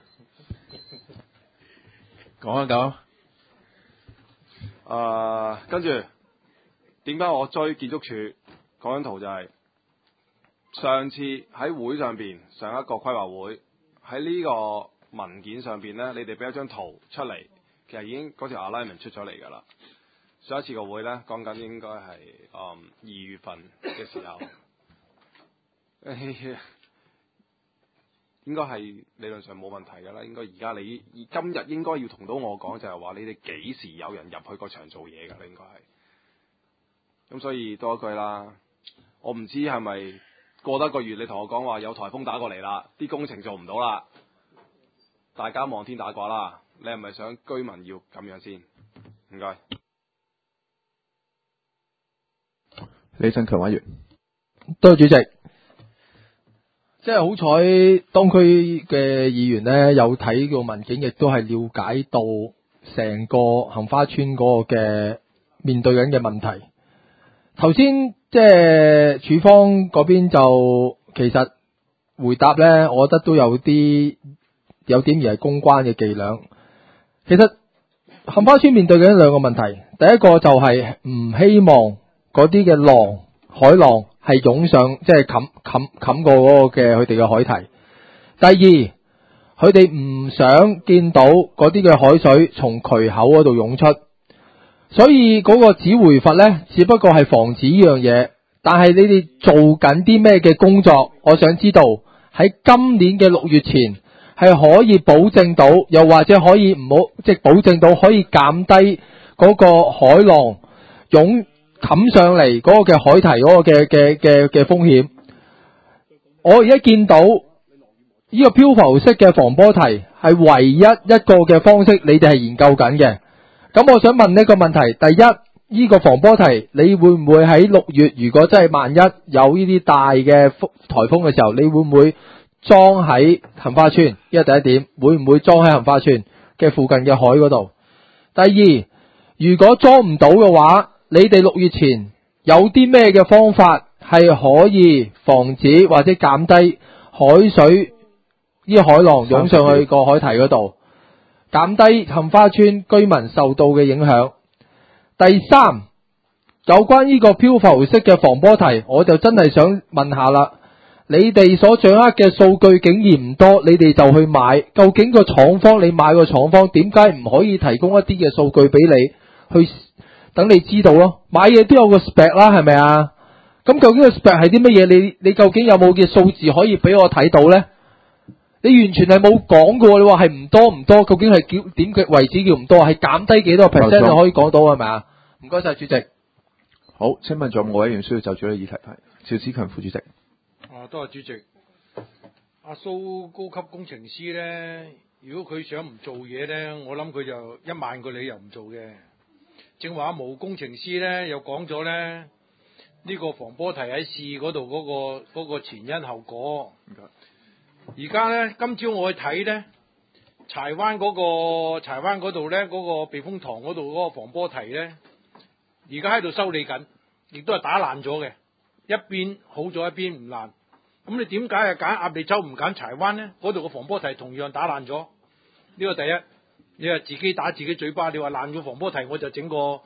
講一講。 跟住點解我追建築署講緊圖就係、上次喺會上邊，上一個規劃會喺呢個文件上邊呢，你哋俾一張圖出嚟，其實已經嗰條 alignment 出咗嚟㗎啦。上一次個會呢，講緊應該係2月份嘅時候，應該係理論上冇問題㗎啦。應該而家你今日應該要同到我講，就係話你哋幾時有人入去個場做嘢㗎啦？應該係。咁所以多一句啦，我唔知係咪過得1個月，你同我講話有颱風打過嚟啦，啲工程做唔到啦，大家望天打卦啦。你係咪想居民要咁樣先？唔該。 李振強委員，多謝主席。即係好彩，當區嘅議員呢，有睇個文件，亦都係了解到成個杏花村嗰個嘅面對緊嘅問題。頭先即係署方嗰邊就其實回答呢，我覺得都有點而係公關嘅伎倆。其實杏花村面對緊兩個問題，第一個就係唔希望嗰啲嘅浪海浪係湧上，即係冚過嗰個嘅佢哋嘅海堤。第二，佢哋唔想見到嗰啲嘅海水從渠口嗰度湧出，所以嗰個指回罰呢，只不過係防止呢樣嘢。但係你哋做緊啲咩嘅工作？我想知道喺今年嘅6月前係可以保證到，又或者可以唔好，即係保證到可以減低嗰個海浪冚上嚟嗰個嘅海堤嗰個嘅風險。我而家見到呢個漂浮式嘅防波堤係唯一一個嘅方式，你哋係研究緊嘅。咁我想問呢個問題，第一，呢個防波堤你會唔會喺6月，如果真係萬一有呢啲大嘅颱風嘅時候，你會唔會裝喺杏花村？呢個第一點，會唔會裝喺杏花村嘅附近嘅海嗰度？第二，如果裝唔到嘅話，你哋6月前有啲咩嘅方法係可以防止或者減低海水呢個海浪湧上去個海堤嗰度，減低杏花村居民受到嘅影響？第三，有關呢個漂浮式嘅防波堤，我就真係想問下啦，你哋所掌握嘅數據竟然唔多，你哋就去買，究竟個廠方，你買個廠方點解唔可以提供一啲嘅數據俾你去等你知道咯？買嘢都有個 spec 啦，係咪啊？咁究竟個 spec 係啲乜嘢？你究竟有冇嘅數字可以俾我睇到呢？你完全係冇講過，你話係唔多，究竟係叫點嘅為止叫唔多？係減低幾多 percent 就可以講到係咪啊？唔該晒主席。 好，請問仲有冇委員需要就住呢個議題提？邵子強副主席。 多謝主席。阿蘇高級工程師呢，如果佢想唔做嘢呢，我諗佢就1萬個理由唔做嘅。正話毛工程師呢又講咗呢，呢個防波堤喺試嗰度嗰個前因後果。而家呢，今朝我去睇呢，柴灣嗰度呢，嗰個避風塘嗰度嗰個防波堤呢，而家喺度修理緊，亦都係打爛咗嘅，一邊好咗一邊唔爛。咁你點解係揀鴨脷洲唔揀柴灣呢？嗰度個防波堤同樣打爛咗。呢個第一，你話自己打自己嘴巴，你話爛咗防波堤，我就整個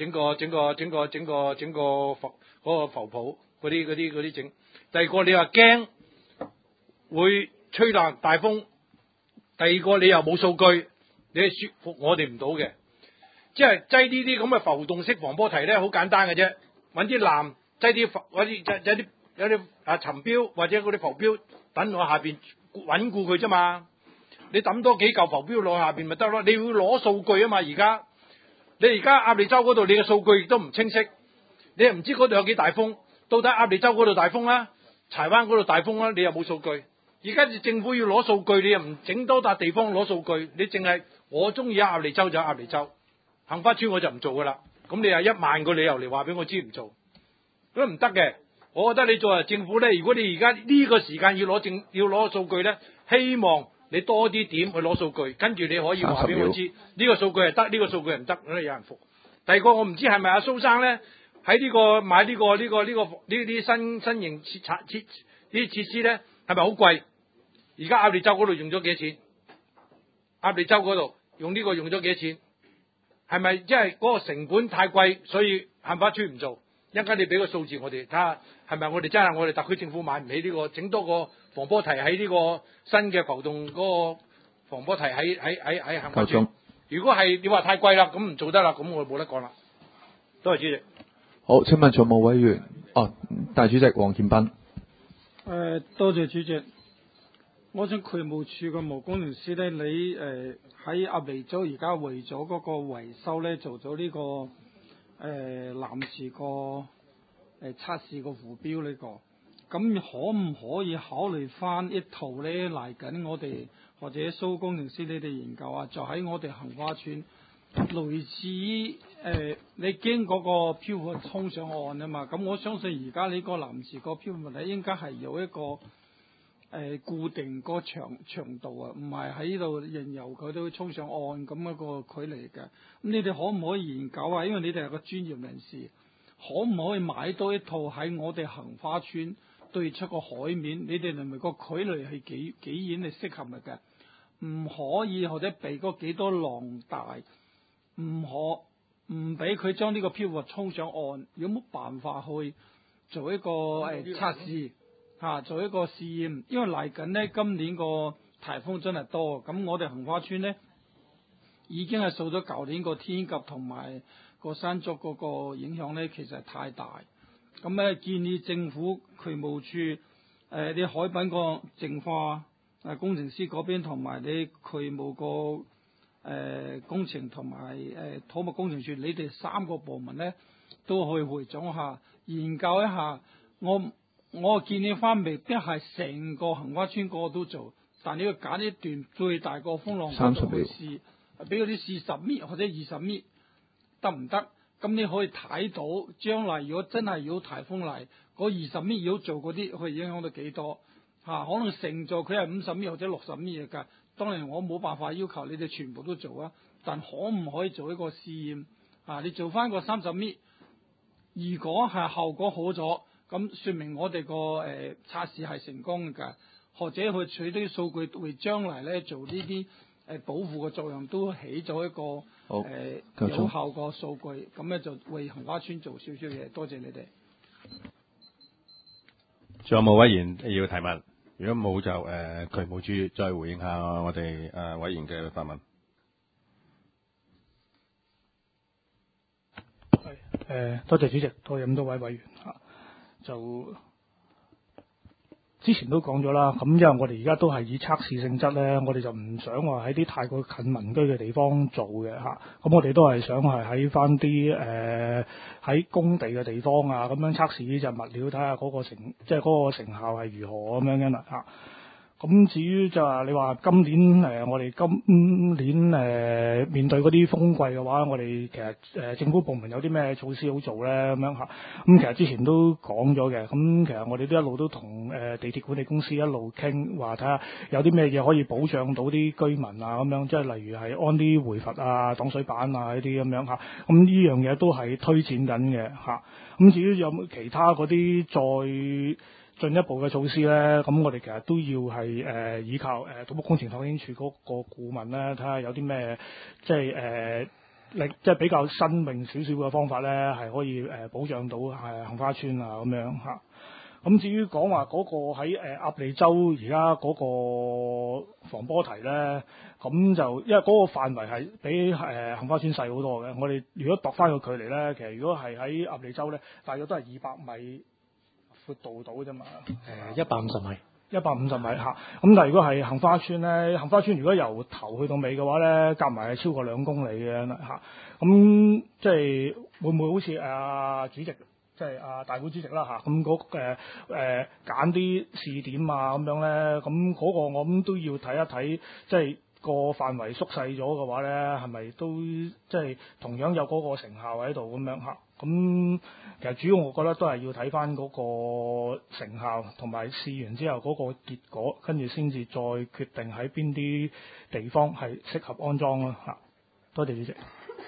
浮泡嗰啲整。第二個你話驚會吹爛大風，第二個你又冇數據，你係說服我哋唔到嘅。即係擠呢啲咁嘅浮動式防波堤咧，好簡單嘅啫，揾啲纜擠啲有啲沉標或者嗰啲浮標等落下邊穩固佢啫嘛。你抌多幾嚿浮標落下邊咪得咯？你要攞數據啊嘛。而家你而家鴨脷洲嗰度，你嘅數據亦都唔清晰，你又唔知嗰度有幾大風，到底鴨脷洲嗰度大風啦，柴灣嗰度大風啦，你又冇數據。而家政府要攞數據，你又唔整多笪地方攞數據，你淨係我中意鴨脷洲就鴨脷洲，杏花村我就唔做噶啦。咁你係1萬個理由嚟話俾我知唔做，咁唔得嘅。我覺得你作為政府咧，如果你而家呢個時間要攞數據咧，希望你多啲點去攞數據，跟住你可以話俾我知呢個數據係得，呢個數據係唔得，有人服。第二個我唔知係咪阿蘇生咧喺呢個買呢啲新型設施咧係咪好貴？而家鴨脷洲嗰度用咗幾錢？鴨脷洲嗰度用呢個用咗幾錢？係咪即係嗰個成本太貴，所以杏花村唔做？一陣間你俾個數字我哋睇下，係咪我哋真係我哋特區政府買唔起呢個整多個防波堤喺呢個新嘅浮動嗰個防波堤喺杏花村？如果係你話太貴啦，咁唔做得啦，咁我冇得講啦。多謝主席。 好，請問仲有冇委員？大主席黃建斌。 多謝主席。我想渠務處嘅毛工程師咧，你喺鴨脷洲而家為咗嗰個維修咧，做咗呢個臨時個測試個附標呢個，咁可唔可以考慮翻一套咧嚟緊我哋或者蘇工程師你哋研究啊？就喺我哋杏花村類似於你經嗰個漂浮衝上岸啊嘛，咁我相信而家呢個臨時個漂浮咧應該係有一個固定個長度啊，唔係喺度任由佢都衝上岸咁一個距離嘅。咁你哋可唔可以研究啊？因為你哋係個專業人士，可唔可以買多一套喺我哋杏花村對出個海面，你哋認為個距離係幾遠係適合嘅？唔可以或者避過幾多浪大，唔俾佢將呢個漂浮衝上岸，有冇辦法去做一個測試做一個試驗？因為嚟緊呢，今年個颱風真係多，咁我哋杏花村呢已經係受咗舊年個天鴿同埋個山竹嗰個影響呢，其實係太大。咁咧建議政府渠務處啲海濱個淨化工程師嗰邊同埋你渠務個工程同埋土木工程處，你哋3個部門咧都去會總下研究一下。我建議翻未必係成個杏花村個個都做，但你要揀一段最大個風浪嗰度去試，俾嗰啲40米或者20米得唔得？咁你可以睇到將來如果真係有颱風嚟，嗰20米要做嗰啲，可以影響到幾多可能成座佢係50米或者60米嘅㗎。當然我冇辦法要求你哋全部都做啊，但可唔可以做一個試驗你做翻個30米，如果係效果好咗，咁説明我哋個測試係成功嘅，或者去取啲數據為將來咧做呢啲保護嘅作用，都起咗一個有效個數據，咁咧就為杏花村做少少嘢。多謝你哋。 仲有冇委員要提問？如果冇就渠務處再回應下我哋委員嘅發問。 多謝主席，多謝咁多位委員就之前都講咗啦，咁因為我哋而家都係以測試性質咧，我哋就唔想話喺啲太過近民居嘅地方做嘅咁我哋都係想係喺翻啲喺工地嘅地方咁樣測試呢隻物料，睇下嗰個嗰個成效係如何咁樣嘅啦咁至於就話你話今年我哋今年面對嗰啲風季嘅話，我哋其實政府部門有啲咩措施好做咧咁樣咁其實之前都講咗嘅，咁其實我哋都一路都同地鐵管理公司一路傾，話睇下有啲咩嘢可以保障到啲居民咁樣，即係例如係安啲回閥擋水板呢啲咁樣咁呢樣嘢都係推展緊嘅咁至於有冇其他嗰啲再進一步嘅措施咧，咁我哋其實都要係依靠土木工程拓展署嗰個顧問咧，睇下有啲咩即係比較新穎少少嘅方法咧，係可以保障到杏花村咁樣咁至於講話嗰個喺鴨脷洲而家嗰個防波堤咧，咁就因為嗰個範圍係比杏花村細好多嘅。我哋如果度翻個距離咧，其實如果係喺鴨脷洲咧，大約都係200米。闊度到啫嘛 ，150米 ，150米咁但係如果係杏花村咧，杏花村如果由頭去到尾嘅話咧，夾埋係超過2公里嘅咁即係會唔會好似主席，即係大會主席啦咁揀啲試點咁樣咧，咁嗰個我諗都要睇一睇，即係個範圍縮細咗嘅話咧，係咪都即係同樣有嗰個成效喺度咁樣咁其實主要我覺得都係要睇翻嗰個成效，同埋試完之後嗰個結果，跟住先至再決定喺邊啲地方係適合安裝咯多謝主席。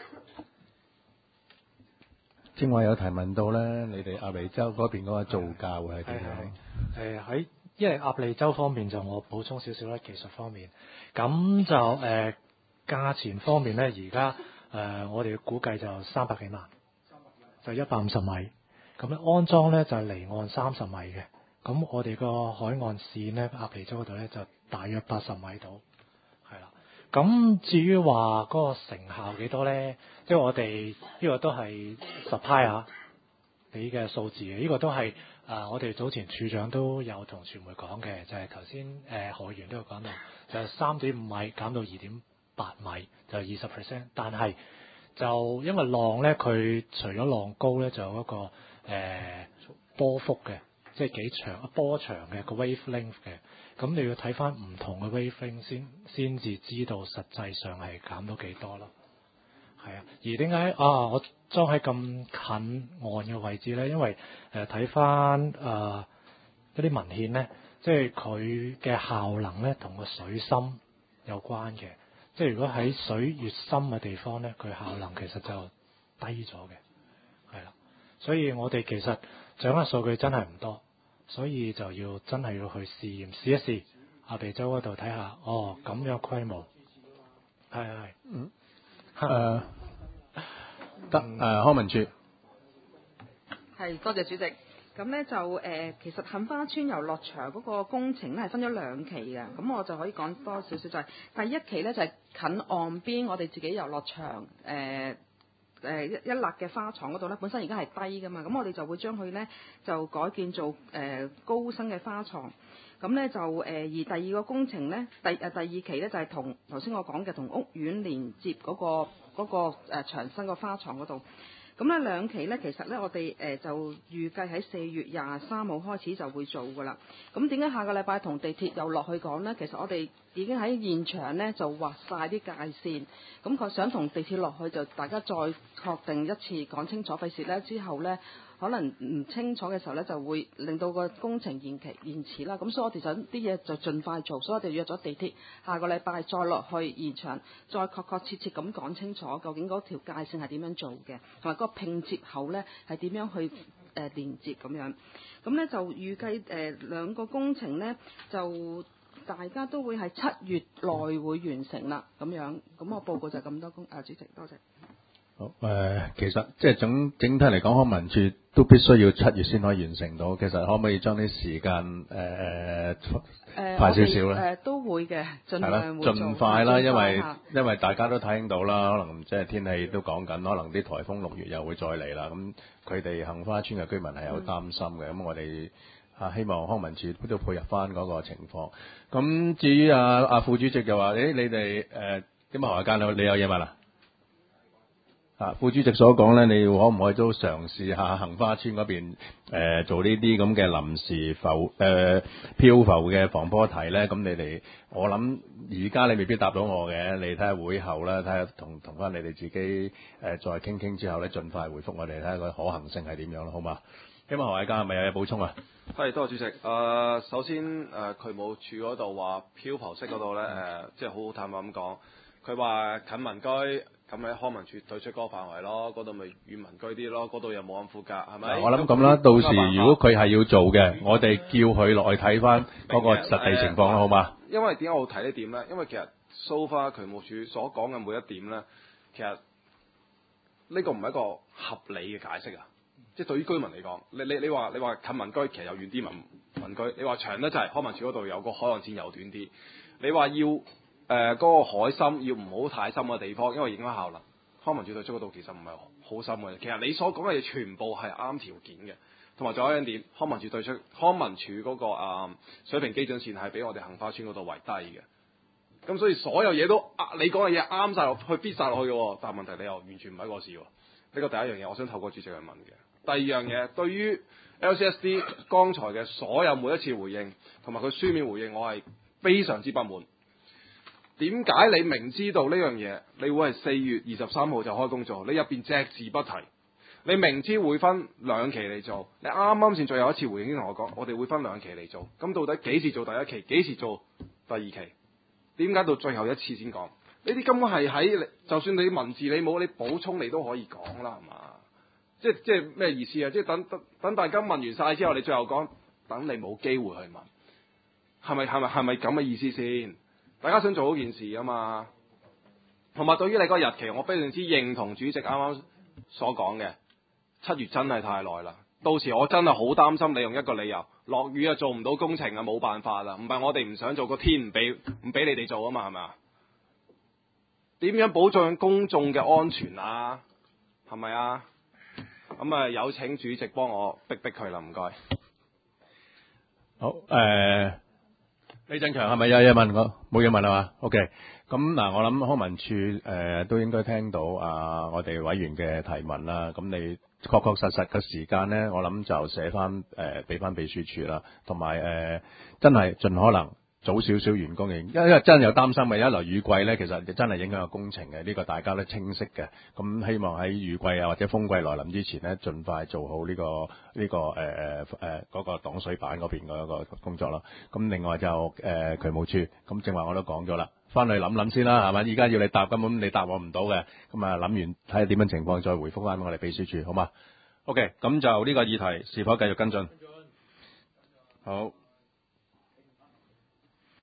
正話有提問到咧，你哋鴨脷洲嗰邊嗰個造價會係點樣？ 因為鴨脷洲方面就我補充少少啦，技術方面，咁就價錢方面咧，而家我哋估計就300幾萬。就150米，咁咧安裝咧就係離岸30米嘅，咁我哋個海岸線咧鴨脷洲嗰度咧就大約80米度，係啦。咁至於話嗰個成效幾多咧？即係我哋呢個都係supplier俾嘅數字嘅，呢個都係我哋早前處長都有同傳媒講嘅，就係頭先何員都有講到，就係3.5米減到2.8米，就20%，但係就因為浪咧，佢除咗浪高咧，就有一個波幅嘅，即係幾長波長嘅個 wave length 嘅。咁你要睇翻唔同嘅 wave length 先至知道實際上係減到幾多咯。係啊，而點解我裝喺咁近岸嘅位置咧？因為睇翻一啲文獻咧，即係佢嘅效能咧同個水深有關嘅。即係如果喺水越深嘅地方咧，佢效能其實就低咗嘅，係啦。所以我哋其實掌握數據真係唔多， 所以就要真係要去試驗試一試亞庇州嗰度睇下，哦咁樣規模，係， 得康文署。 係，多謝主席。咁呢就其實杏花村遊樂場嗰個工程咧係分咗2期嘅，咁我就可以講多少少就係、第一期呢，就係、近岸邊我哋自己遊樂場一立嘅花廠嗰度呢，本身而家係低噶嘛，咁我哋就會將佢呢就改建做高身嘅花床。咁呢就而第二個工程呢，第二期呢，就係同頭先我講嘅同屋苑連接嗰個牆身個花床嗰度。咁呢2期呢，其實呢，我哋就預計喺4月23號開始就會做㗎啦。咁點解下個禮拜同地鐵又落去講呢？其實我哋已經喺現場呢就畫晒啲界線，咁佢想同地鐵落去就大家再確定一次講清楚，費事呢之後呢，可能唔清楚嘅時候呢，就會令到個工程延遲啦。咁所以我哋想啲嘢就盡快做，所以我哋約咗地鐵下個禮拜再落去現場，再確切咁講清楚究竟嗰條界線係點樣做嘅，同埋嗰個拼接口呢係點樣去連接咁樣。咁呢就預計2個工程呢，就大家都會係7月內會完成啦咁樣。咁我報告就咁多主席多謝。 好其實即係整體嚟講，康文署都必須要7月先可以完成到。其實可唔可以將啲時間快少少咧？ 都會嘅，盡係啦， 量會做盡快啦，因為嚇大家都睇到啦，可能即係天氣都講緊，可能啲颱風6月又會再嚟啦。咁佢哋杏花村嘅居民係有擔心嘅。咁我哋希望康文署都配合翻嗰個情況。咁至於副主席就話：，你哋點解何間你有嘢問啊？副主席所講咧，你可唔可以都嘗試下杏花村嗰邊做呢啲咁嘅臨時漂浮嘅防波堤咧？咁你哋，我諗而家你未必答到我嘅，你睇下會後啦，睇下同翻你哋自己再傾之後咧，盡快回覆我哋睇下個可行性係點樣咯，好嘛？咁何偉嘉係咪有嘢補充啊？ 係，多謝主席。首先渠務署嗰度話漂浮式嗰度咧，即係好坦白咁講，佢話近民居。咁喺康文署對出嗰個範圍咯，嗰度咪與民居啲咯，嗰度又冇咁闊格，係咪？ 我諗咁啦，到時如果佢係要做嘅，我哋叫佢落去睇翻嗰個實地情況啦，好嘛？ 因為點解我提呢點咧？因為其實 so far 渠務署所講嘅每一點咧，其實呢個唔係一個合理嘅解釋啊！即係對於居民嚟講，你話近民居其實有遠啲民居，你話長得就係康文署嗰度有個海岸線又短啲，你話要。嗰個海深要唔好太深嘅地方，因為影響效能。康文署對出嗰度其實唔係好深嘅。其實你所講嘅嘢全部係啱條件嘅，同埋仲有一點，康文署對出康文署嗰個水平基準線係比我哋杏花村嗰度為低嘅。咁所以所有嘢都你講嘅嘢啱晒落去，必晒落去嘅。但係問題你又完全唔係個事喎。呢個第一樣嘢，我想透過主席去問嘅。第二樣嘢，對於 LCSD 剛才嘅所有每一次回應同埋佢書面回應，我係非常之不滿。點解你明知道呢樣嘢，你會係4月23號就開工做，你入邊隻字不提，你明知會分2期嚟做，你啱啱先最後一次回應先同我講，我哋會分2期嚟做，咁到底幾時做第1期，幾時做第2期？點解到最後一次先講？呢啲根本係喺就算你文字你冇，你補充你都可以講啦，係嘛？即係咩意思啊？即係等大家問完晒之後，你最後講，等你冇機會去問，係咪咁嘅意思先？大家想做好件事啊嘛，同埋對於你個日期，我非常之認同主席啱啱所講嘅，7月真係太耐啦。到時我真係好擔心你用一個理由，落雨啊做唔到工程啊，冇辦法啦。唔係我哋唔想做，個天唔俾你哋做啊嘛，係咪啊？點樣保障公眾嘅安全啊？係咪啊？咁啊，有請主席幫我逼佢啦，唔該。 好李振強係咪有嘢問我？冇嘢問係嘛 ？OK， 咁嗱，我諗康文署都應該聽到我哋委員嘅提問啦。咁你確實嘅時間咧，我諗就寫翻俾翻秘書處啦，同埋真係盡可能早少少完工嘅，因為真係有擔心嘅，一來雨季咧，其實真係影響個工程嘅，呢個大家都清晰嘅。咁希望喺雨季或者風季來臨之前咧，盡快做好呢個嗰個擋水板嗰邊嗰個工作啦。咁另外就渠務處，咁正話我都講咗啦，翻去諗諗先啦，係咪？而家要你答，根本你答我唔到嘅。咁諗完睇下點樣情況，再回覆翻我哋秘書處，好嘛？OK， 咁就呢個議題是否繼續跟進？ 好。